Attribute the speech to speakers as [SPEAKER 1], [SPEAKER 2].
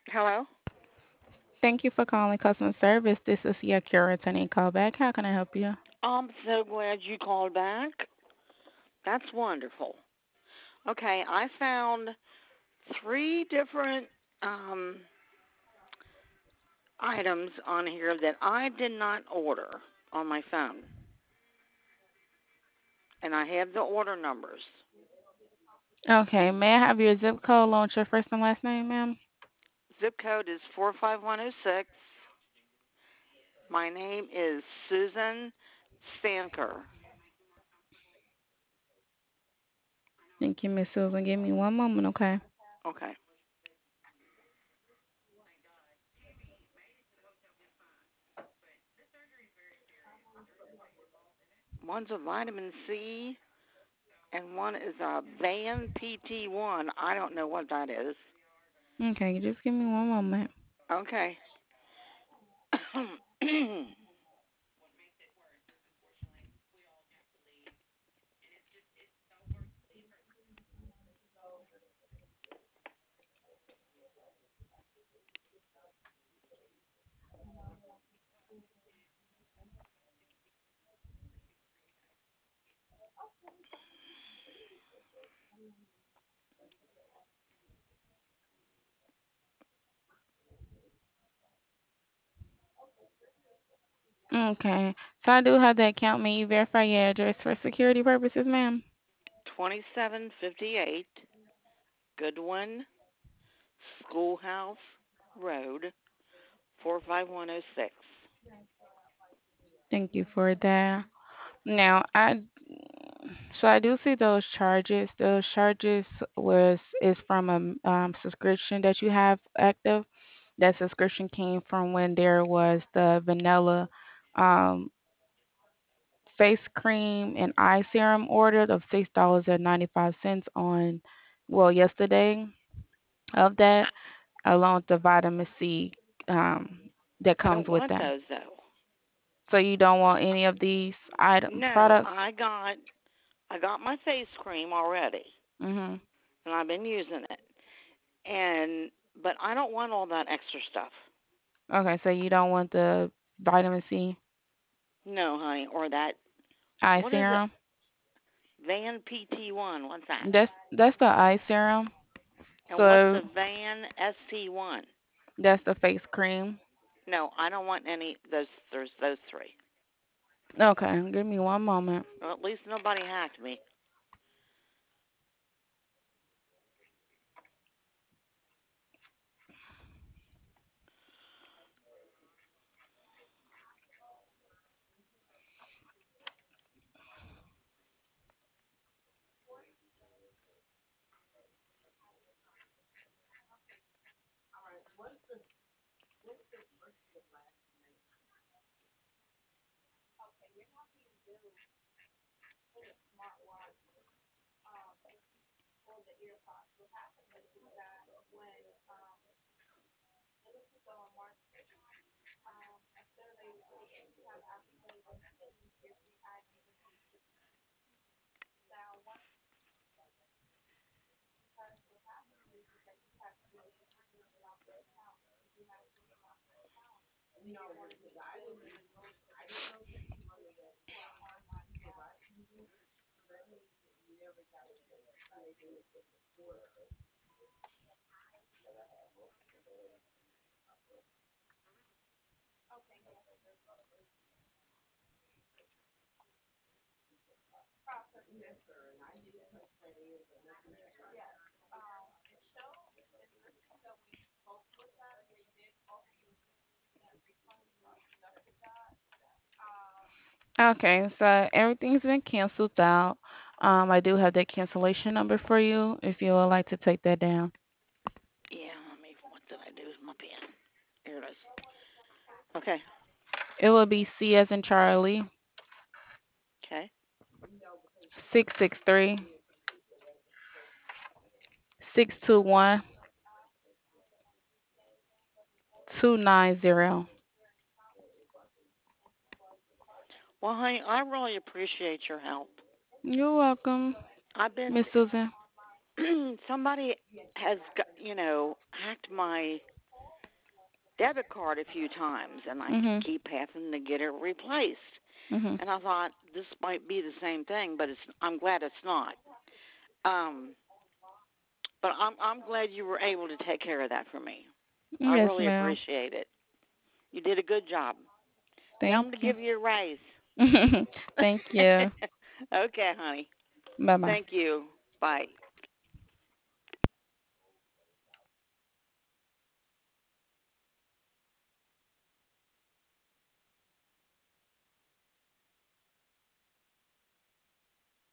[SPEAKER 1] Hello?
[SPEAKER 2] Thank you for calling customer service. This is your returning call back. How can I help you?
[SPEAKER 1] I'm so glad you called back. That's wonderful. Okay, I found three different um, items on here that I did not order on my phone, and I have the order numbers.
[SPEAKER 2] Okay, may I have your zip code, along with your first and last name, ma'am?
[SPEAKER 1] Zip code is 45106. My name is Susan Stanker.
[SPEAKER 2] Thank you, Miss Susan. Give me one moment, okay?
[SPEAKER 1] Okay. One's a vitamin C, and one is a Van PT1. I don't know what that is.
[SPEAKER 2] Okay, just give me one moment.
[SPEAKER 1] Okay.
[SPEAKER 2] Okay, so I do have that account. May you verify your address for security purposes, ma'am?
[SPEAKER 1] 2758 Goodwin Schoolhouse Road, 45106.
[SPEAKER 2] Thank you for that. Now, I do see those charges. Those charges is from a subscription that you have active. That subscription came from when there was the vanilla um, face cream and eye serum ordered of $6.95 on, well, yesterday of that, along with the vitamin C that
[SPEAKER 1] I don't
[SPEAKER 2] comes with
[SPEAKER 1] want
[SPEAKER 2] that.
[SPEAKER 1] those though.
[SPEAKER 2] So you don't want any of these item
[SPEAKER 1] No,
[SPEAKER 2] products?
[SPEAKER 1] I got my face cream already,
[SPEAKER 2] Mhm.
[SPEAKER 1] and I've been using it. And but I don't want all that extra stuff.
[SPEAKER 2] Okay, so you don't want the vitamin C
[SPEAKER 1] No, honey, or that.
[SPEAKER 2] eye
[SPEAKER 1] What is it?
[SPEAKER 2] serum?
[SPEAKER 1] Van PT1. What's that?
[SPEAKER 2] That's the eye serum.
[SPEAKER 1] And what's
[SPEAKER 2] So
[SPEAKER 1] the Van ST1?
[SPEAKER 2] that's the face cream.
[SPEAKER 1] No, I don't want any. Those There's those three.
[SPEAKER 2] Okay, give me one moment.
[SPEAKER 1] Well, at least nobody hacked me.
[SPEAKER 2] Okay, so everything's been canceled out. I do have that cancellation number for you if you would like to take that down.
[SPEAKER 1] Yeah, let me. What did I do with my pen? Here it is. Okay.
[SPEAKER 2] It will be C as in Charlie,
[SPEAKER 1] Okay.
[SPEAKER 2] 663 621 290.
[SPEAKER 1] Well, honey, I really appreciate your help.
[SPEAKER 2] You're welcome,
[SPEAKER 1] I've been.
[SPEAKER 2] Miss Susan.
[SPEAKER 1] Somebody has got, hacked my debit card a few times, and I
[SPEAKER 2] Mhm.
[SPEAKER 1] keep having to get it replaced.
[SPEAKER 2] Mhm.
[SPEAKER 1] And I thought this might be the same thing, but I'm glad it's not. Um, but I'm glad you were able to take care of that for me. I
[SPEAKER 2] Yes,
[SPEAKER 1] really
[SPEAKER 2] ma'am.
[SPEAKER 1] appreciate it. You did a good job. Tell
[SPEAKER 2] Thank
[SPEAKER 1] them to
[SPEAKER 2] you.
[SPEAKER 1] give you a raise.
[SPEAKER 2] Thank you.
[SPEAKER 1] Okay, honey.
[SPEAKER 2] Bye bye.
[SPEAKER 1] Thank you. Bye.